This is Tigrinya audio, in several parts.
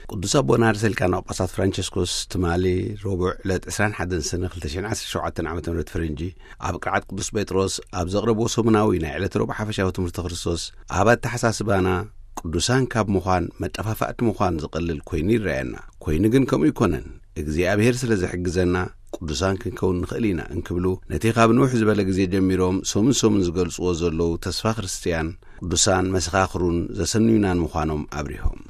ቅዱስ አቡነ አርሴልካና ጳጳሳት ፍራንቺስኮስ ትማሊ ረቡዕ ዕለት 21 ሰነ 2017 ዓመተ ምህረት ፈረንጂ ኣብ ቅርዓት ቅዱስ ጴጥሮስ ኣብ ዘቕረቦ ሰሙናዊ ናይ ዕለት ረቡዕ ሓፈሻዊ ትምህርቲ ክርስቶስ ኣብ ኣተሓሳስባና ቅዱሳን ካብ ምዃን መጠፋፋእቲ ምዃን ዝቐልል ኮይኑ ይረአየና። ኮይኑ ግን ከምኡ ይኮነን። እግዚአብሔር ስለ ዝሕግዘና ቅዱሳን ክንከውን ንኽእል ኢና እንክብሉ ነቲ ካብ ንውሕ ዝበለ ግዜ ጀሚሮም ሶምን ዝገልጽዎ ዘለዉ ተስፋ ክርስቲያን ቅዱሳን መሰኻኽሩን ዘሰንዩናን ምዃኖም ኣብሪሆም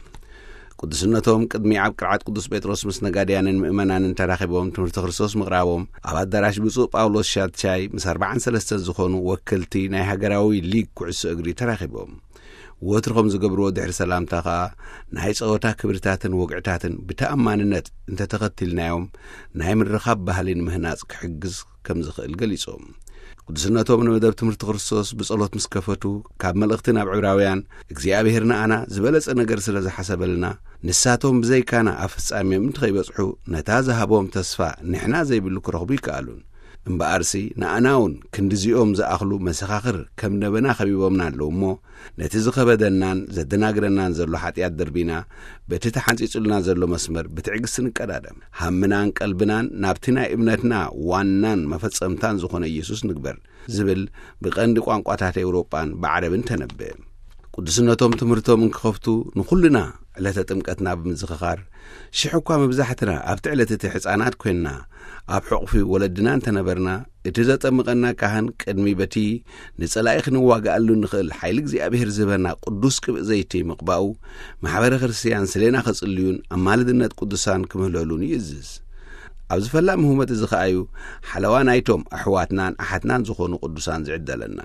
ቅዱስነቶም ቅድሚ ኣብ ቅርዓት ቅዱስ ጴጥሮስ ምስ ነጋድያንን ምእመናንን ተራኺቦም ትምህርቲ ክርስቶስ ምቕራቦም ኣብ ኣዳራሽ ብፁዕ ጳውሎስ ሻትቻይ ምስ 43 ዝኾኑ ወከልቲ ናይ ሃገራዊ ሊግ ኩዕሶ እግሪ ተራኺቦም ወትሮም ዝገብርዎ ድሕሪ ሰላምታ ኸዓ ናይ ጸወታ ክብርታትን ወግዕታትን ብተኣማንነት እንተተኸቲልናዮም ናይ ምርኻብ ባህሊን ምህናጽ ክሕግዝ ከም ዝኽእል ገሊጾም ቅዱስነቶም ንመደብ ትምህርቲ ክርስቶስ ብጸሎት ምስ ከፈቱ ካብ መልእኽቲ ናብ ዕብራውያን እግዚአብሔር ንኣና ዝበለጸ ነገር ስለ ዝሓሰበልና ንሳቶም ብዘይካና ኣብ ፍጻሜኦም እንትኸይበጽሑ ነታ ዝሃቦም ተስፋ ንሕና ዘይብሉ ክረኽቡ ይከኣሉን እምበኣርሲ ንኣናውን ክንዲዚኦም ዝኣኽሉ መሰኻኽር ከም ነበና ኸቢቦምና ኣለዉ እሞ ነቲ ዝኸበደናን ዘደናግረናን ዘሎ ሓጢኣት ደርቢና በቲ ተሓንፂጹልና ዘሎ መስመር ብትዕግስቲ ንቀዳደም ሃምናን ቀልብናን ናብቲ ናይ እምነትና ዋናን መፈጸምታን ዝኾነ ኢየሱስ ንግበር ዝብል ብቐንዲ ቋንቋታት ኤውሮጳን ብዓረብን ተነበየ። ቅዱስነቶም ትምህርቶም እንክኸፍቱ ንኹልና ዕለተ ጥምቀትና ብምዝኽኻር ሽሕ እኳ መብዛሕትና ኣብቲ ዕለት እቲ ሕፃናት ኮይንና ኣብ ሕቑፊ ወለድና እንተነበርና እቲ ዘጠምቐና ካህን ቅድሚ በቲ ንጸላኢ ክንዋጋኣሉ ንኽእል ሓይሊ እግዚኣብሔር ዝህበና ቅዱስ ቅብእ ዘይቲ ምቕባኡ ማሕበረ ክርስቲያን ስለና ኸጽልዩን ኣማልድነት ቅዱሳን ክምህለሉን ይእዝዝ። ኣብ ዝፈላእ ምህመት እዚ ኸኣዩ ሓለዋ ናይቶም ኣሕዋትናን ኣሓትናን ዝኾኑ ቅዱሳን ዝዕደለና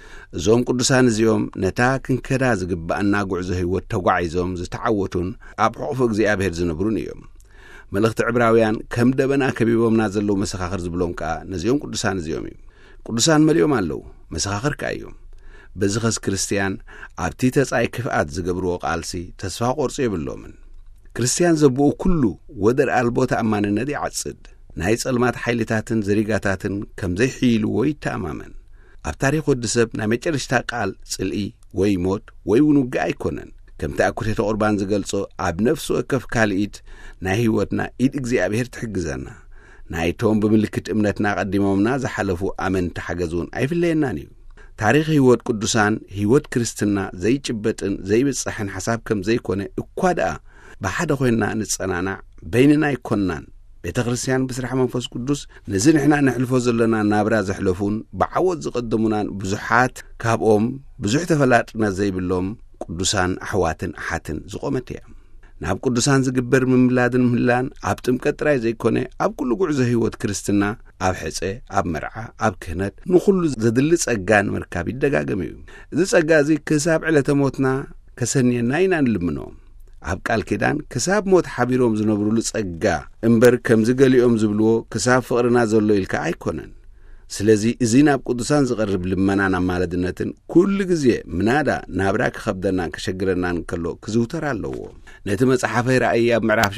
እዞም ቅዱሳን እዚኦም ነታ ክንከዳ ዝግባአና ጉዕዞ ህይወት ተጓዒዞም ዝተዓወቱን ኣብ ሕቑፉ እግዚአብሔር ዝነብሩን እዮም። መልእኽቲ ዕብራውያን ከም ደበና ከቢቦምና ዘለዉ መሰኻኽር ዝብሎም ከዓ ነዚኦም ቅዱሳን እዚኦም እዩ። ቅዱሳን መሊኦም ኣለዉ መሰኻኽር ከዓ እዮም። በዚ ኸስ ክርስቲያን ኣብቲ ተጻይ ክፍኣት ዝገብርዎ ቓልሲ ተስፋ ቖርጾ የብሎምን። ክርስቲያን ዘብኡ ኩሉ ወደር ኣልቦ ተኣማንነት ይዓጽድ። ናይ ጸልማት ሓይልታትን ዘሪጋታትን ከም ዘይሕይልዎ ይተኣማመን። ኣብ ታሪኽ ወዲ ሰብ ናይ መጨረሽታ ቃል ጽልኢ ወይ ሞት ወይ እውን ውግእ ኣይኮነን። ከምቲ ኣኩቴተ ቁርባን ዝገልጾ ኣብ ነፍሱ ወከፍ ካልኢት ናይ ህይወትና ኢድ እግዚኣብሔር ትሕግዘና። ናይቶም ብምልክት እምነትና ቀዲሞምና ዝሓለፉ ኣመንቲ ሓገዙን ኣይፍለየናን እዩ። ታሪኽ ህይወት ቅዱሳን ህይወት ክርስትና ዘይጭበጥን ዘይብጽሕን ሓሳብ ከም ዘይኮነ እኳ ደኣ ብሓደ ኮይንና ንጸናናዕ በይንና ይኮንናን ቤተ ክርስቲያን ብስራሕ መንፈስ ቅዱስ ነዚ ንሕና ንሕልፎ ዘለና ናብራ ዘሕለፉን ብዓወት ዝቐደሙናን ብዙሓት ካብኦም ብዙሕ ተፈላጥነት ዘይብሎም ቅዱሳን ኣሕዋትን ኣሓትን ዝቖመት እያ። ናብ ቅዱሳን ዝግበር ምምላድን ምህላን ኣብ ጥምቀት ጥራይ ዘይኮነ ኣብ ኩሉ ጉዕዞ ህይወት ክርስትና ኣብ ሕፀ ኣብ መርዓ ኣብ ክህነት ንኹሉ ዘድሊ ጸጋን ምርካብ ይደጋገም እዩ። እዚ ጸጋ እዚ ክሳብ ዕለተ ሞትና ከሰንየና ኢና ንልምኖ። ኣብ ቃል ኪዳን ክሳብ ሞት ሓቢሮም ዝነብሩሉ ጸጋ እምበር ከም ዝገሊኦም ዝብልዎ ክሳብ ፍቕርና ዘሎ ኢልካ ኣይኮነን። ስለዚ እዚ ናብ ቅዱሳን ዝቐርብ ልመናን ኣማለድነትን ኩሉ ግዜ ምናዳ ናብራ ክኸብደናን ክሸግረናን ከሎ ክዝውተር ኣለዎ። ነቲ መጽሓፈ ራእይ ኣብ ምዕራፍ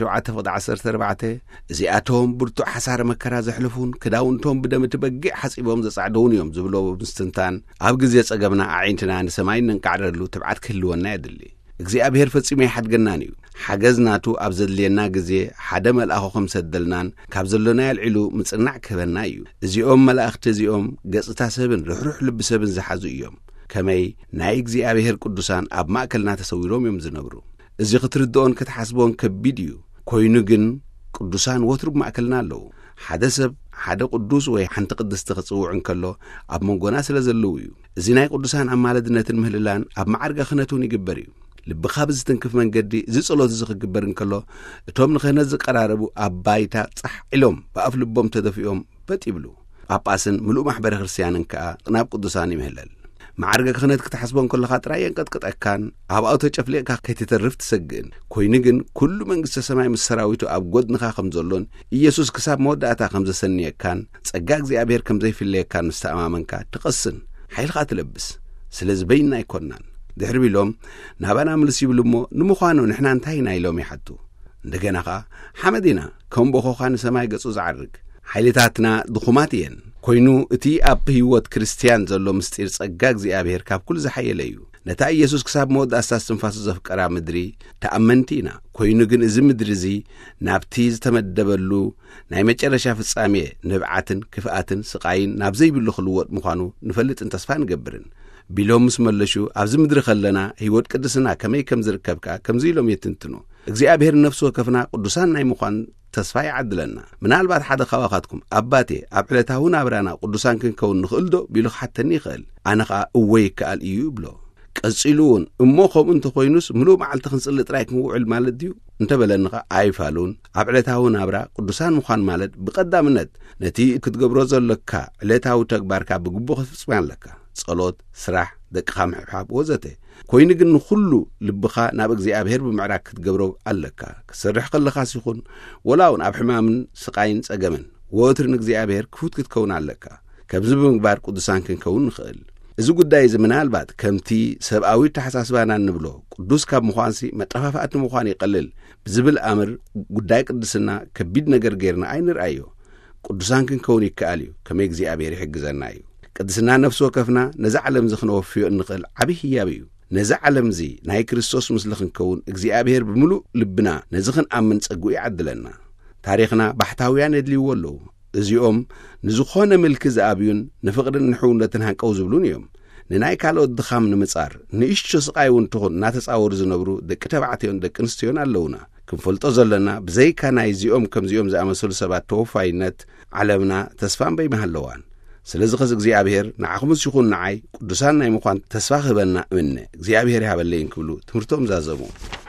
7:14 እዚኣቶም ብርቱዕ ሓሳረ መከራ ዘሕልፉን ክዳውንቶም ብደም እቲ በጊዕ ሓጺቦም ዘጻዕደውን እዮም ዝብሎ ብምስትንታን ኣብ ግዜ ጸገምና ኣዒንትና ንሰማይ ነንቃዕረሉ ትብዓት ክህልወና የድሊ። እግዚአብሔር ፈጺሙ ይሓድገናን እዩ። ሓገዝ ናቱ ኣብ ዘድልየና ግዜ ሓደ መልኣኹ ከም ሰደልናን ካብ ዘሎና ያልዒሉ ምጽናዕ ክህበና እዩ። እዚኦም መላእኽቲ እዚኦም ገጽታ ሰብን ርኅሩሕ ልቢ ሰብን ዝሓዙ እዮም። ከመይ ናይ እግዚአብሔር ቅዱሳን ኣብ ማእከልና ተሰዊሮም እዮም ዝነብሩ። እዚ ክትርድኦን ክትሓስቦን ከቢድ እዩ። ኮይኑ ግን ቅዱሳን ወትሩ ማእከልና ኣለዉ። ሓደ ሰብ ሓደ ቅዱስ ወይ ሓንቲ ቅድስቲ ክጽውዕ እንከሎ ኣብ መንጎና ስለ ዘለዉ እዩ። እዚ ናይ ቅዱሳን ኣማለድነትን ምህልላን ኣብ ማዕርገ ክህነቱን ይግበር እዩ። ልብኻ ብዝትንክፍ መንገዲ እዚ ጸሎት እዚ ክግበር እንከሎ እቶም ንኽህነት ዝቀራረቡ ኣብ ባይታ ጻሕ ኢሎም ብኣፍ ልቦም ተደፊኦም በጥ ይብሉ። ጳጳስን ምሉእ ማሕበረ ክርስቲያንን ከዓ ናብ ቅዱሳን ይምህለል። ማዕርገ ክህነት ክትሓስቦን ከለኻ ጥራይ የንቀጥቅጠካን ኣብኣው ተጨፍሊቕካ ከይትተርፍ ትሰግእን። ኮይኑ ግን ኩሉ መንግሥተ ሰማይ ምስ ሰራዊቱ ኣብ ጐድንኻ ከም ዘሎን ኢየሱስ ክሳብ መወዳእታ ከም ዘሰንየካን ጸጋ እግዚኣብሔር ከም ዘይፍለየካን ምስ ተኣማመንካ ትቐስን ሓይልኻ ትለብስ። ስለዚ በይንና ኣይኮንናን ድሕሪ ቢሎም ናባና ምልስ ይብሉ እሞ ንምዃኑ ንሕና እንታይ ኢና ኢሎም ይሓቱ። እንደገና ኸዓ ሓመዲና ከም ቦኾኻ ንሰማይ ገጹ ዝዓርግ ሓይልታትና ድኹማት እየን። ኮይኑ እቲ ኣብ ህይወት ክርስቲያን ዘሎ ምስጢር ጸጋ እግዚኣብሔር ካብ ኩሉ ዝሓየለ እዩ። ነታ ኢየሱስ ክሳብ መወዳእታ እስትንፋሱ ዘፍቀራ ምድሪ ተኣመንቲና ኮይኑ ግን እዚ ምድሪ እዚ ናብቲ ዝተመደበሉ ናይ መጨረሻ ፍጻሜ ንብዓትን ክፍኣትን ስቃይን ናብ ዘይብሉ ክልወጥ ምዃኑ ንፈልጥን ተስፋ ንገብርን ቢሎም ምስ መለሹ ኣብዚ ምድሪ ከለና ህይወት ቅድስና ከመይ ከም ዝርከብካ ከምዚ ኢሎም የትንትኑ እግዚአብሔር ነፍሱ ወከፍና ቅዱሳን ናይ ምዃን ተስፋ ይዓድለና ምናልባት ሓደ ኻዋኻትኩም አባቴ ኣብ ዕለታዊ ናብራና ቅዱሳን ክንከውን ንኽእል ዶ ቢሉ ሓተኒ ይኽእል ኣነ ኸኣ እወይ ይከኣል እዩ ብሎ ቀጺሉ እውን እሞ ከምኡ እንተኾይኑስ ምሉእ መዓልቲ ክንጽሊ ጥራይ ክንውዕል ማለት ድዩ እንተበለንኸ ኣይፋሉን ኣብ ዕለታዊ ናብራ ቅዱሳን ምዃን ማለት ብቐዳምነት ነቲ ክትገብሮ ዘለካ ዕለታዊ ተግባርካ ብግቡእ ክትፍጽም ኣለካ ጸሎት ስራሕ ደቅኻ ምሕብሓብ ወዘተ ኮይኑ ግን ንኹሉ ልብኻ ናብ እግዚአብሔር ብምዕራግ ክትገብሮ ኣለካ ክሰርሕ ከለኻ ሲኹን ወላውን ኣብ ሕማምን ስቃይን ጸገምን ወትር ንእግዚአብሔር ክፉት ክትከውን ኣለካ ከምዚ ብምግባር ቅዱሳን ክንከውን ንኽእል እዚ ጉዳይ እዚ ምናልባት ከምቲ ሰብኣዊ ተሓሳስባና ንብሎ ቅዱስ ካብ ምዃንሲ መጠፋፋእቲ ምዃን ይቀልል ብዝብል ኣምር ጉዳይ ቅድስና ከቢድ ነገር ጌርና ኣይንርአዮ ቅዱሳን ክንከውን ይከኣል እዩ ከመይ እግዚአብሔር ይሕግዘና እዩ ቅድስና ነፍሲ ወከፍና ነዚ ዓለም እዚ ክንወፍዮ እንኽእል ዓብይ ህያብ እዩ ነዚ ዓለም እዚ ናይ ክርስቶስ ምስሊ ክንከውን እግዚአብሔር ብምሉእ ልብና ነዚ ክንኣምን ጸጉኡ ይዓድለና ታሪኽና ባሕታውያን የድልይዎ ኣለዉ እዚኦም ንዝኾነ ምልኪ ዝኣብዩን ንፍቕድን ንሕውነትን ሃንቀው ዝብሉን እዮም ንናይ ካልኦት ድኻም ንምጻር ንእሽቶ ስቃይ እውን ትኹን እናተጻወሩ ዝነብሩ ደቂ ተባዕትዮን ደቂ ኣንስትዮን ኣለውና ክንፈልጦ ዘለና ብዘይካ ናይ እዚኦም ከምዚኦም ዝኣመሰሉ ሰባት ተወፋይነት ዓለምና ተስፋን በይመሃለዋን ስለዚ ኸዚ እግዚአብሔር ንዓኹምስ ይኹን ንዓይ ቅዱሳን ናይ ምዃን ተስፋ ክህበና እምነ እግዚአብሔር ይሃበለይን ክብሉ ትምህርቶም ዛዘሙ